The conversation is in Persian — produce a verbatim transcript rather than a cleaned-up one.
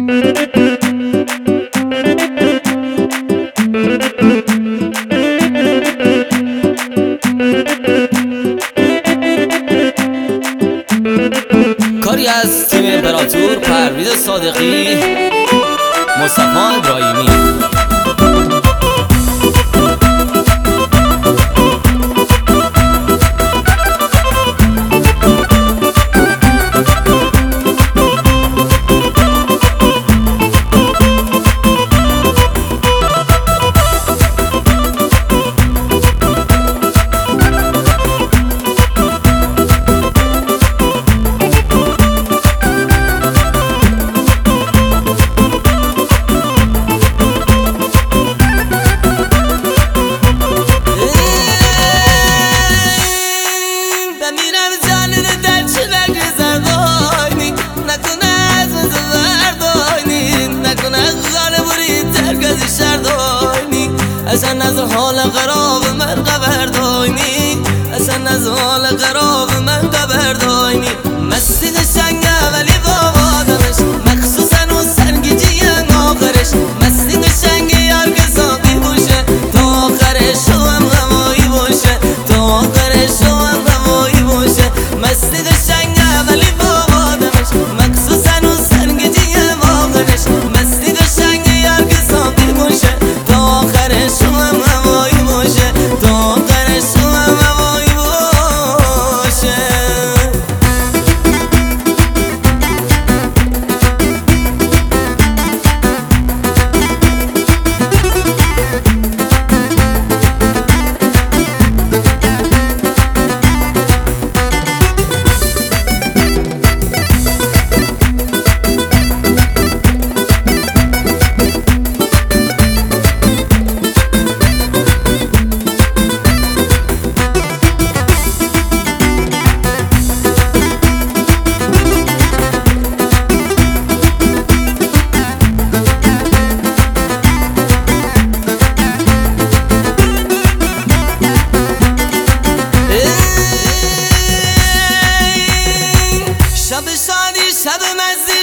کاری از تیم امپراتور، پرویز صادقی، مصطفی ابراهیمی. اصلا از حال قراب من خبر داینی، اصلا از حال قراب من خبر داینی. مستی قشنگه ولی با آدمش، مخصوصا اون سرگیجی آخرش. مستی قشنگه یار که ساقی باشه، تا آخرش هم هوایی باشه، تا آخرش هم هوایی باشه. مستی قشنگه ولی با آدمش، مخصوصا اون سرگیجی آخرش. مستی قشنگه یار که ساقی باشه، تا آخرش هم هوایی باشه، تا آخرش هم هوایی باشه. شب شادی شب مزی